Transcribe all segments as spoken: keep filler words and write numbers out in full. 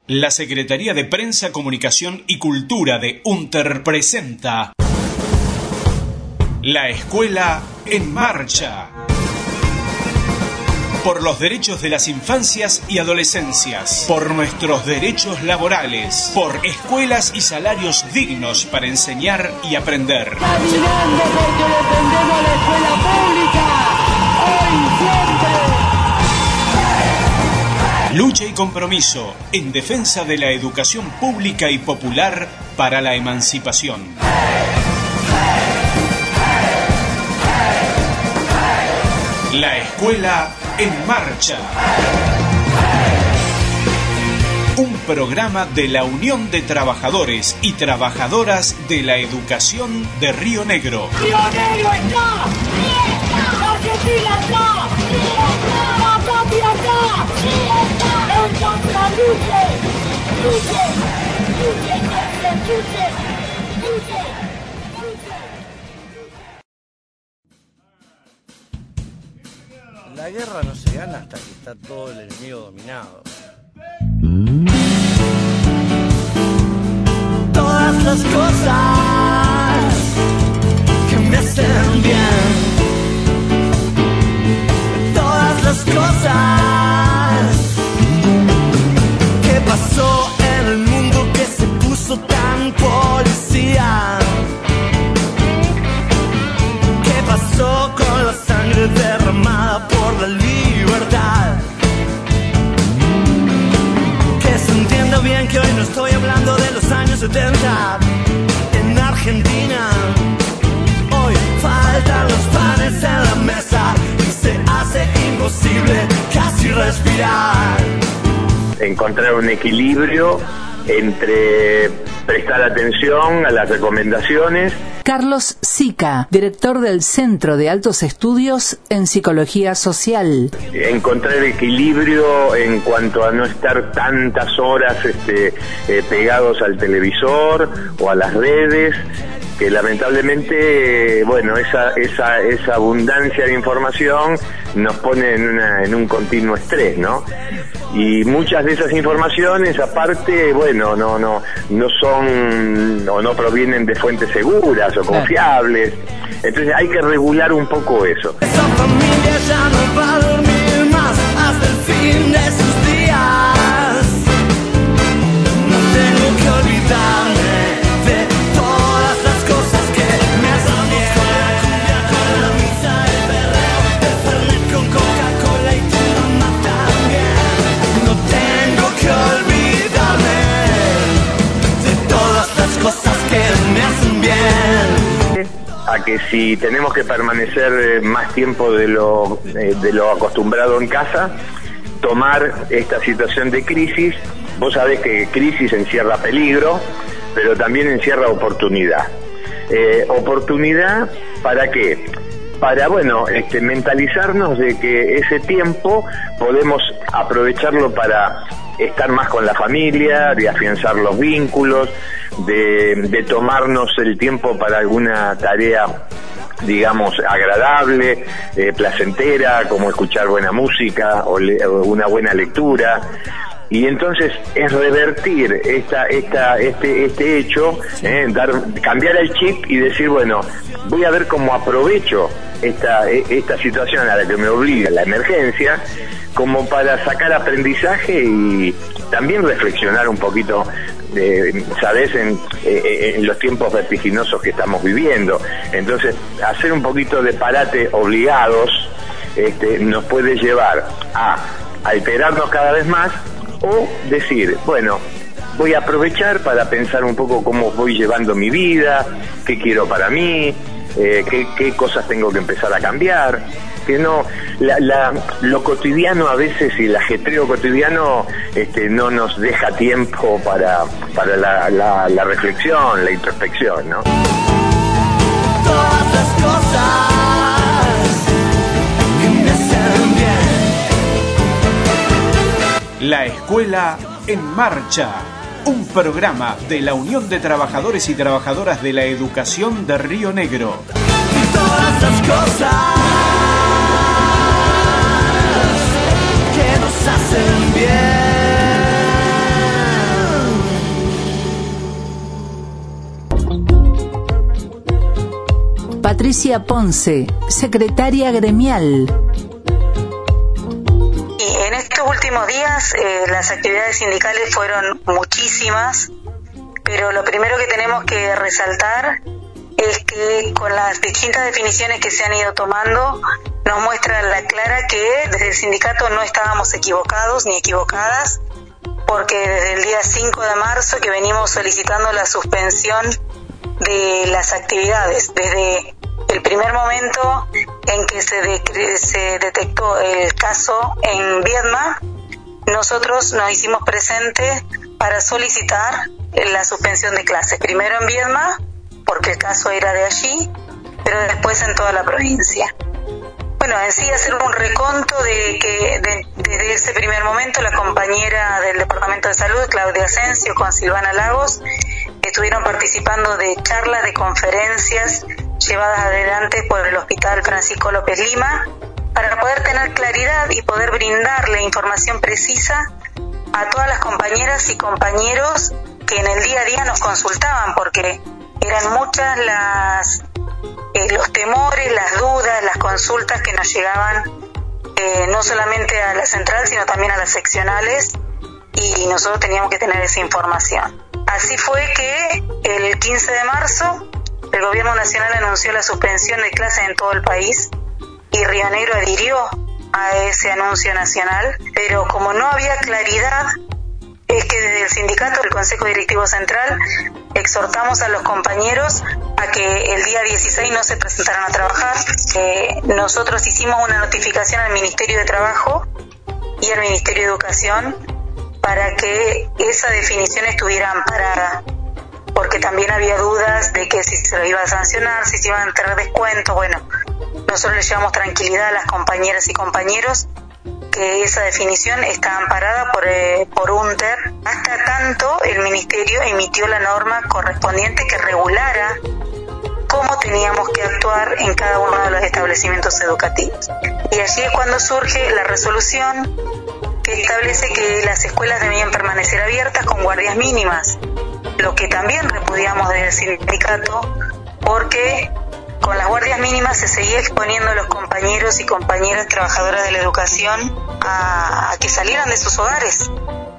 La Secretaría de Prensa, Comunicación y Cultura de UNTER presenta La Escuela en Marcha. Por los derechos de las infancias y adolescencias, por nuestros derechos laborales, por escuelas y salarios dignos para enseñar y aprender. Caminando porque defendemos a la escuela pública, hoy siempre. Lucha y compromiso en defensa de la educación pública y popular para la emancipación. La Escuela en Marcha. Un programa de la Unión de Trabajadores y Trabajadoras de la Educación de Río Negro. ¡Río Negro está! ¡Argentina está! ¡La patria está! ¡Entonces luche! ¡Luche! ¡Luche! ¡Luche! ¡Luche! La guerra no se gana hasta que está todo el enemigo dominado. Todas las cosas que me hacen bien, todas las cosas que pasó en el mundo que se puso tan policía. ¿Qué pasó con la sangre derramada por la libertad? Que se entienda bien que hoy no estoy hablando de los años setenta en Argentina. Hoy faltan los panes en la mesa y se hace imposible casi respirar. Encontrar un equilibrio entre prestar atención a las recomendaciones. Carlos Sica, director del Centro de Altos Estudios en Psicología Social. Encontrar equilibrio en cuanto a no estar tantas horas este, eh, pegados al televisor o a las redes, que lamentablemente, bueno, esa, esa, esa abundancia de información nos pone en, una, en un continuo estrés, ¿no? Y muchas de esas informaciones, aparte, bueno, no, no, no son o no provienen de fuentes seguras o confiables. Entonces hay que regular un poco eso. Esa familia ya no va a dormir más hasta el fin de sus días. No tengo que olvidarme de todas las cosas que me hacen bien. Con la misa, el perreo, el fernet con Coca-Cola y tu mamá también. No tengo que olvidarme de todas las cosas que me hacen bien. A que si tenemos que permanecer más tiempo de lo, eh, de lo acostumbrado en casa, tomar esta situación de crisis. Vos sabés que crisis encierra peligro, pero también encierra oportunidad. Eh, ¿Oportunidad para qué? Para, bueno, este, mentalizarnos de que ese tiempo podemos aprovecharlo para estar más con la familia, de afianzar los vínculos, de, de tomarnos el tiempo para alguna tarea, digamos, agradable, eh, placentera, como escuchar buena música o, le, o una buena lectura. Y entonces es revertir esta, esta, este, este hecho, eh, dar, cambiar el chip y decir, bueno, voy a ver cómo aprovecho esta, esta situación a la que me obliga la emergencia, como para sacar aprendizaje y también reflexionar un poquito, eh, ¿sabes?, en, eh, en los tiempos vertiginosos que estamos viviendo. Entonces, hacer un poquito de parate obligados este, nos puede llevar a alterarnos cada vez más, o decir, bueno, voy a aprovechar para pensar un poco cómo voy llevando mi vida, qué quiero para mí, eh, qué, qué cosas tengo que empezar a cambiar. Que no, la, la, lo cotidiano a veces y el ajetreo cotidiano este, no nos deja tiempo para, para la, la, la reflexión, la introspección, ¿no? Todas las cosas que me hacen bien. La Escuela en Marcha, un programa de la Unión de Trabajadores y Trabajadoras de la Educación de Río Negro. Todas las cosas que nos hacen bien. Patricia Ponce, secretaria gremial. Y en estos últimos días eh, las actividades sindicales fueron muchísimas, pero lo primero que tenemos que resaltar es que con las distintas definiciones que se han ido tomando nos muestra la clara que desde el sindicato no estábamos equivocados ni equivocadas, porque desde el día cinco de marzo que venimos solicitando la suspensión de las actividades, desde el primer momento en que se, de, se detectó el caso en Viedma, nosotros nos hicimos presentes para solicitar la suspensión de clases, primero en Viedma, porque el caso era de allí, pero después en toda la provincia. Bueno, en sí hacer un reconto de que de, desde ese primer momento la compañera del Departamento de Salud, Claudia Asensio, con Silvana Lagos, estuvieron participando de charlas, de conferencias llevadas adelante por el Hospital Francisco López Lima, para poder tener claridad y poder brindarle información precisa a todas las compañeras y compañeros que en el día a día nos consultaban, porque eran muchas las eh, los temores, las dudas, las consultas que nos llegaban eh, no solamente a la central, sino también a las seccionales, y nosotros teníamos que tener esa información. Así fue que el quince de marzo el Gobierno Nacional anunció la suspensión de clases en todo el país y Río Negro adhirió a ese anuncio nacional, pero como no había claridad, es que desde el sindicato del Consejo Directivo Central exhortamos a los compañeros a que el día dieciséis no se presentaran a trabajar. Eh, nosotros hicimos una notificación al Ministerio de Trabajo y al Ministerio de Educación para que esa definición estuviera amparada, porque también había dudas de que si se lo iba a sancionar, si se iban a tener descuentos. Bueno, nosotros les llevamos tranquilidad a las compañeras y compañeros que esa definición está amparada por, eh, por UNTER, hasta tanto el Ministerio emitió la norma correspondiente que regulara cómo teníamos que actuar en cada uno de los establecimientos educativos. Y allí es cuando surge la resolución que establece que las escuelas debían permanecer abiertas con guardias mínimas, lo que también repudiamos del sindicato, porque con las guardias mínimas se seguía exponiendo a los compañeros y compañeras trabajadoras de la educación a, a que salieran de sus hogares.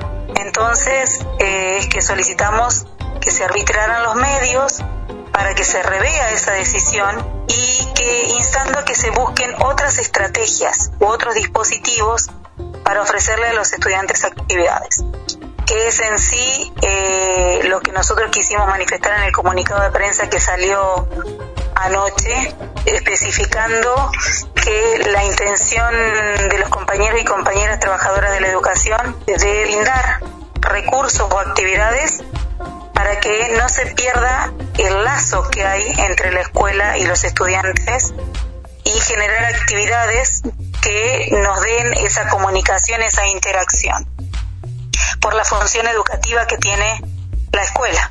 Entonces eh, es que solicitamos que se arbitraran los medios para que se revea esa decisión y que instando a que se busquen otras estrategias u otros dispositivos para ofrecerle a los estudiantes actividades, que es en sí eh, lo que nosotros quisimos manifestar en el comunicado de prensa que salió anoche, especificando que la intención de los compañeros y compañeras trabajadoras de la educación es de brindar recursos o actividades para que no se pierda el lazo que hay entre la escuela y los estudiantes y generar actividades que nos den esa comunicación, esa interacción, por la función educativa que tiene la escuela.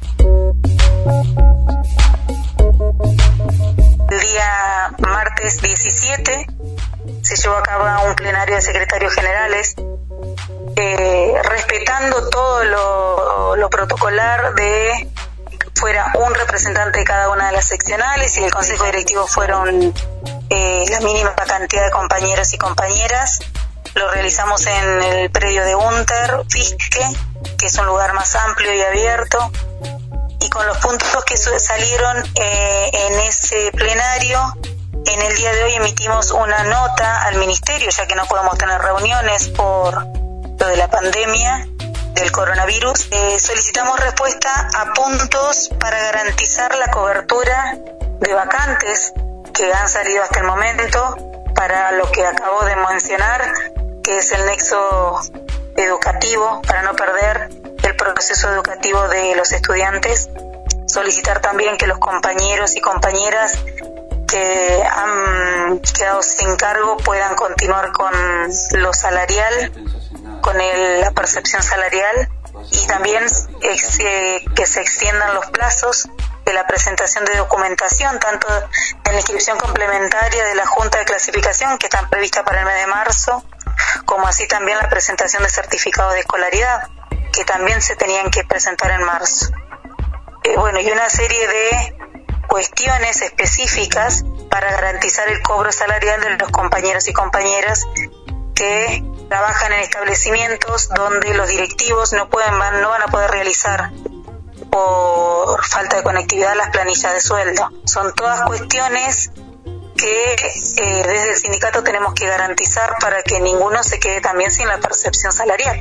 El día martes diecisiete se llevó a cabo un plenario de secretarios generales, eh, respetando todo lo, lo protocolar de que fuera un representante de cada una de las seccionales y el consejo directivo fueron eh, la mínima cantidad de compañeros y compañeras. Lo realizamos en el predio de UNTER, Fisque, que es un lugar más amplio y abierto, y con los puntos que salieron eh, en ese plenario, en el día de hoy emitimos una nota al ministerio, ya que no podemos tener reuniones por lo de la pandemia del coronavirus. Eh, solicitamos respuesta a puntos para garantizar la cobertura de vacantes que han salido hasta el momento para lo que acabo de mencionar, que es el nexo educativo, para no perder el proceso educativo de los estudiantes. Solicitar también que los compañeros y compañeras que han quedado sin cargo puedan continuar con lo salarial, con el, la percepción salarial, y también ex, eh, que se extiendan los plazos de la presentación de documentación, tanto en la inscripción complementaria de la Junta de Clasificación, que están previstas para el mes de marzo, como así también la presentación de certificados de escolaridad, que también se tenían que presentar en marzo. Eh, bueno, y una serie de cuestiones específicas para garantizar el cobro salarial de los compañeros y compañeras que trabajan en establecimientos donde los directivos no pueden van, no van a poder realizar por falta de conectividad las planillas de sueldo. Son todas cuestiones que eh, desde el sindicato tenemos que garantizar para que ninguno se quede también sin la percepción salarial.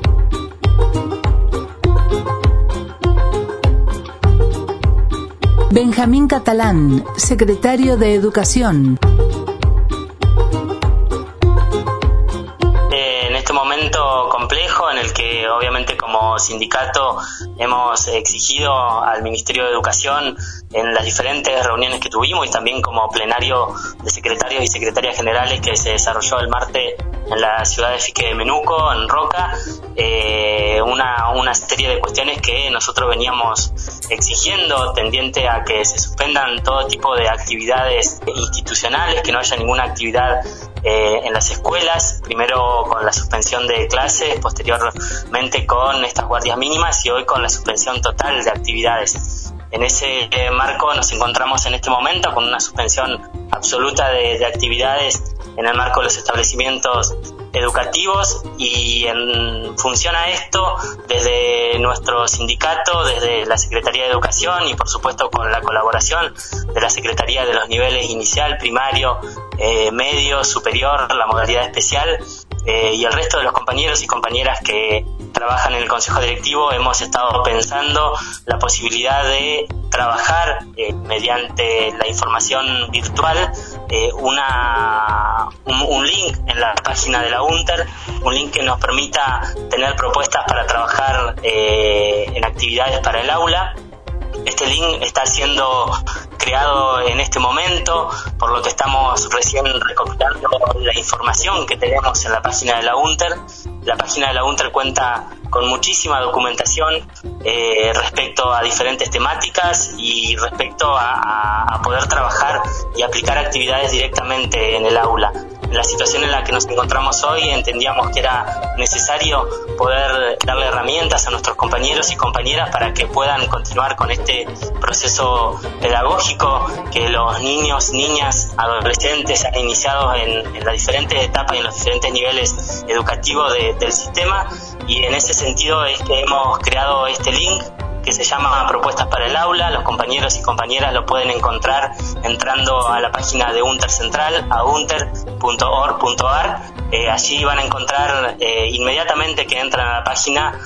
Benjamín Catalán, secretario de Educación. En este momento complejo en el que obviamente como sindicato hemos exigido al Ministerio de Educación en las diferentes reuniones que tuvimos y también como plenario de secretarios y secretarias generales que se desarrolló el martes en la ciudad de Fique de Menuco, en Roca, eh, una, una serie de cuestiones que nosotros veníamos exigiendo tendiente a que se suspendan todo tipo de actividades institucionales, que no haya ninguna actividad eh, en las escuelas, primero con la suspensión de clases, posteriormente con estas guardias mínimas y hoy con la suspensión total de actividades. En ese eh, marco nos encontramos en este momento con una suspensión absoluta de, de actividades en el marco de los establecimientos educativos y en función a esto, desde nuestro sindicato, desde la Secretaría de Educación y por supuesto con la colaboración de la Secretaría de los niveles inicial, primario, eh, medio, superior, la modalidad especial eh, y el resto de los compañeros y compañeras que trabajan en el Consejo Directivo, hemos estado pensando la posibilidad de trabajar eh, mediante la información virtual eh, una, un, un link en la página de la UNTER, un link que nos permita tener propuestas para trabajar eh, en actividades para el aula. Este link está siendo creado en este momento, por lo que estamos recién recopilando la información que tenemos en la página de la UNTER. La página de la UNTER cuenta con muchísima documentación eh, respecto a diferentes temáticas y respecto a, a, a poder trabajar y aplicar actividades directamente en el aula. En la situación en la que nos encontramos hoy entendíamos que era necesario poder darle herramientas a nuestros compañeros y compañeras para que puedan continuar con este proceso pedagógico que los niños, niñas, adolescentes han iniciado en, en las diferentes etapas y en los diferentes niveles educativos de, del sistema, y en ese sentido es que hemos creado este link que se llama Propuestas para el Aula. Los compañeros y compañeras lo pueden encontrar entrando a la página de UNTER Central, a unter punto org punto ar. Eh, allí van a encontrar eh, inmediatamente que entran a la página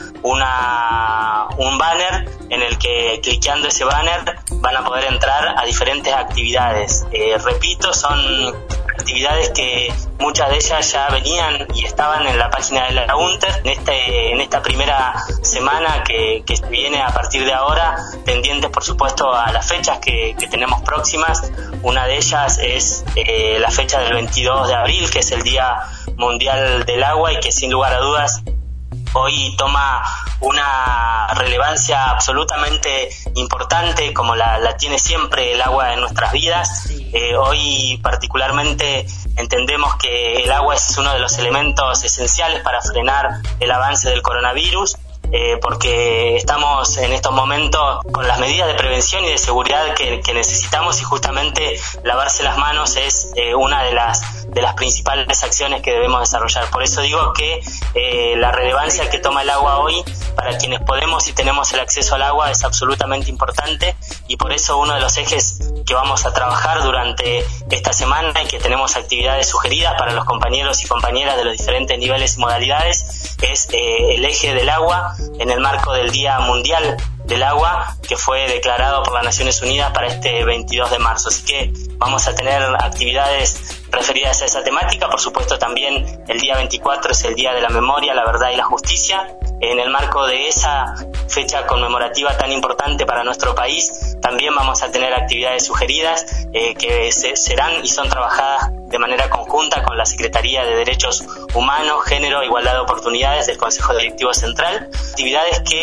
una, un banner en el que cliqueando ese banner van a poder entrar a diferentes actividades. Eh, repito, son actividades que muchas de ellas ya venían y estaban en la página de la UNTER. En, este, en esta primera semana que, que viene a partir de ahora, pendientes por supuesto a las fechas que, que tenemos próximas. Una de ellas es eh, la fecha del veintidós de abril, que es el Día Mundial del Agua y que sin lugar a dudas hoy toma una relevancia absolutamente importante como la, la tiene siempre el agua en nuestras vidas. Eh, hoy particularmente entendemos que el agua es uno de los elementos esenciales para frenar el avance del coronavirus. Eh, porque estamos en estos momentos con las medidas de prevención y de seguridad que, que necesitamos, y justamente lavarse las manos es eh, una de las de las principales acciones que debemos desarrollar. Por eso digo que eh, la relevancia que toma el agua hoy para quienes podemos y tenemos el acceso al agua es absolutamente importante, y por eso uno de los ejes que vamos a trabajar durante esta semana y que tenemos actividades sugeridas para los compañeros y compañeras de los diferentes niveles y modalidades es eh, el eje del agua en el marco del Día Mundial del Agua, que fue declarado por las Naciones Unidas para este veintidós de marzo. Así que vamos a tener actividades referidas a esa temática. Por supuesto, también el día veinticuatro es el Día de la Memoria, la Verdad y la Justicia. En el marco de esa fecha conmemorativa tan importante para nuestro país, también vamos a tener actividades sugeridas eh, que se, serán y son trabajadas de manera conjunta con la Secretaría de Derechos Humanos, Género e Igualdad de Oportunidades del Consejo Directivo Central. Actividades que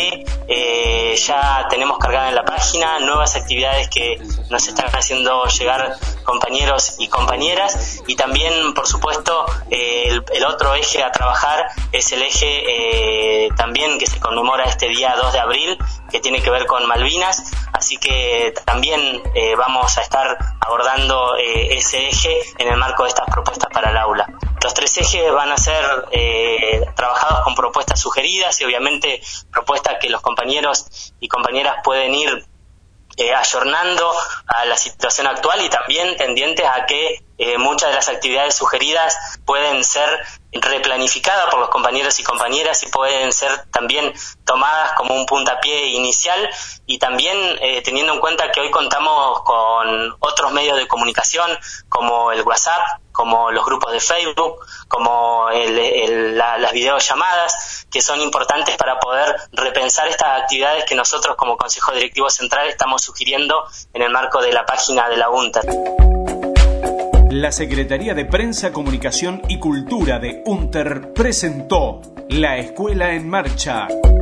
eh, ya tenemos cargada en la página nuevas actividades que nos están haciendo llegar compañeros y compañeras, y también, por supuesto, eh, el, el otro eje a trabajar es el eje eh, también que se conmemora este día dos de abril, que tiene que ver con Malvinas, así que también eh, vamos a estar abordando eh, ese eje en el marco de estas propuestas para el aula. Los tres ejes van a ser eh, trabajados con propuestas sugeridas y obviamente propuestas que los compañeros y compañeras pueden ir eh, ayornando a la situación actual, y también tendientes a que eh, muchas de las actividades sugeridas pueden ser replanificadas por los compañeros y compañeras y pueden ser también tomadas como un puntapié inicial, y también eh, teniendo en cuenta que hoy contamos con otros medios de comunicación como el WhatsApp, como los grupos de Facebook, como el, el, la, las videollamadas, que son importantes para poder repensar estas actividades que nosotros como Consejo Directivo Central estamos sugiriendo en el marco de la página de la UNTER. La Secretaría de Prensa, Comunicación y Cultura de UNTER presentó La Escuela en Marcha.